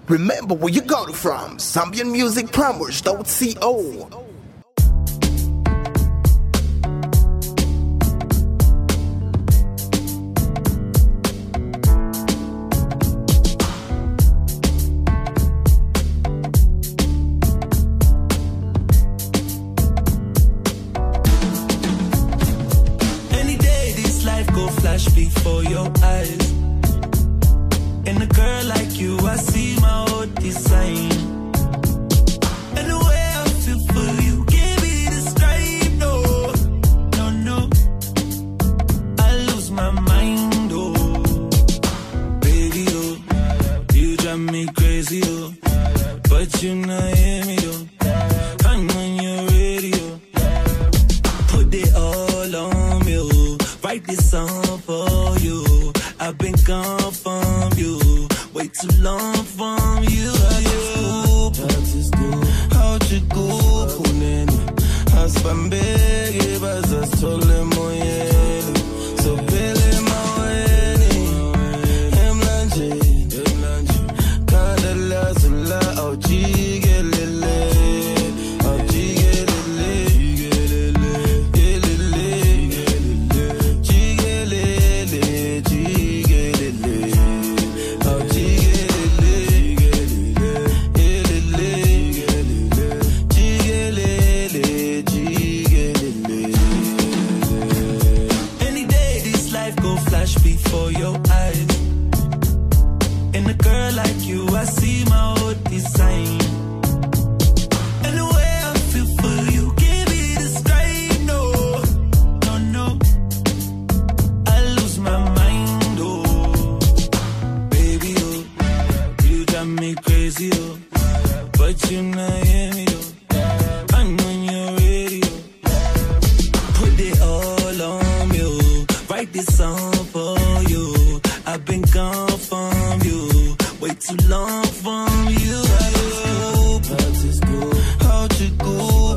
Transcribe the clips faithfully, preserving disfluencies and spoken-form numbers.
Remember where you got it from. Zambian Music Promos dot co. Before your eyes, and a girl like you, I see my old design. And the way I feel for you, give me the stripe. No, no, no, I lose my mind. Oh, baby, oh, you drive me crazy. Oh, but you not hear me. Oh, I'm on your radio. Put it all on me. Oh, write this song for you. I've been gone from you, way too long from you. How'd you go? Haspambege baza stole moye. So pele maweni. Emlanje, emlanje. Kadala zula au jigelele. Au jigelele. Before your eyes, and a girl like you, I see my old design. And the way I feel for you, give me the straight. No, no, no, I lose my mind. Oh, baby, oh, you drive me crazy. Oh, but you not hear me. Oh, I'm on your radio. Put it all on me. Oh, write this song for you. I've been gone from you, way too long from you. How'd you go?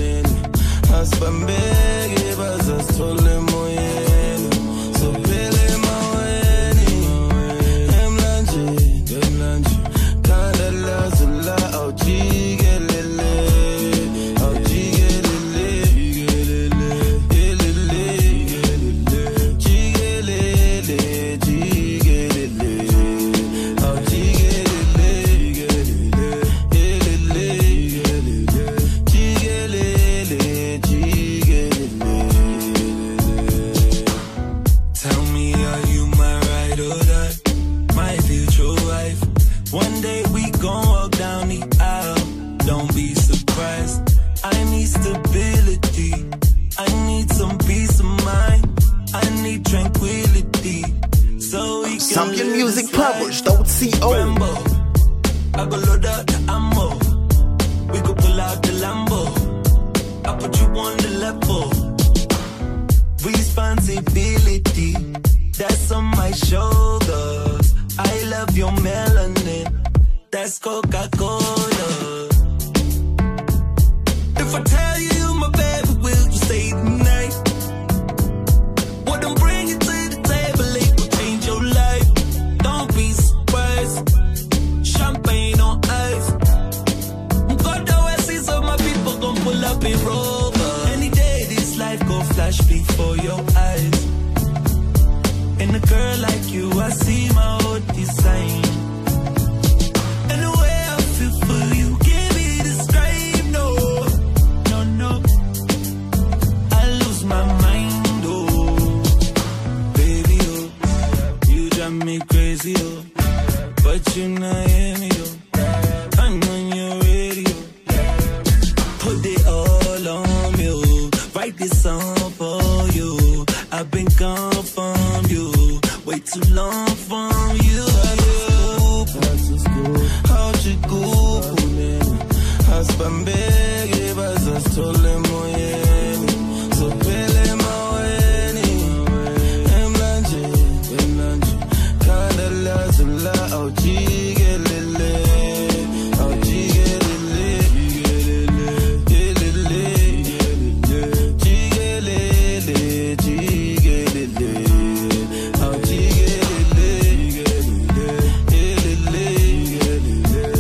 Haspambege baza stole moye. So pele maweni. Emlanje, emlanje. Kadala zula au jigelele. Au jigelele. One day we gon' walk down the aisle. Don't be surprised. I need stability. I need some peace of mind. I need tranquility. So we can Zambian Music Promos dot co. Rambo, I go load up the ammo. We go pull out the Lambo. I put you on the level. Responsibility, that's on my shoulders. I love your melanin, that's Coca-Cola. If I tell you my baby, will you stay tonight? What I'm bringing to the table, it will change your life. Don't be surprised, champagne on ice. God always sees all my people gon' pull up in Rover. Any day this life go flash before your eyes. And a girl like you, I see my old design. And the way I feel for you, give me the straight. No, no, no, I lose my mind. Oh, baby, oh, you drive me crazy. Oh, but you not hear me. Oh, I'm on your radio. Put it all on me. Oh, write this song for you. I've been gone from you, way too long from you. How'd you go? Haspambege baza stole moye. So pele maweni. Emlanje, emlanje. Kadala zula au jigelele. Au jigelele. Jigelele. Jigelele. Au jigelele.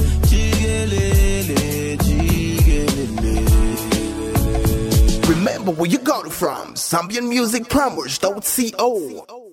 but where you got it from? Zambian Music Promos dot co.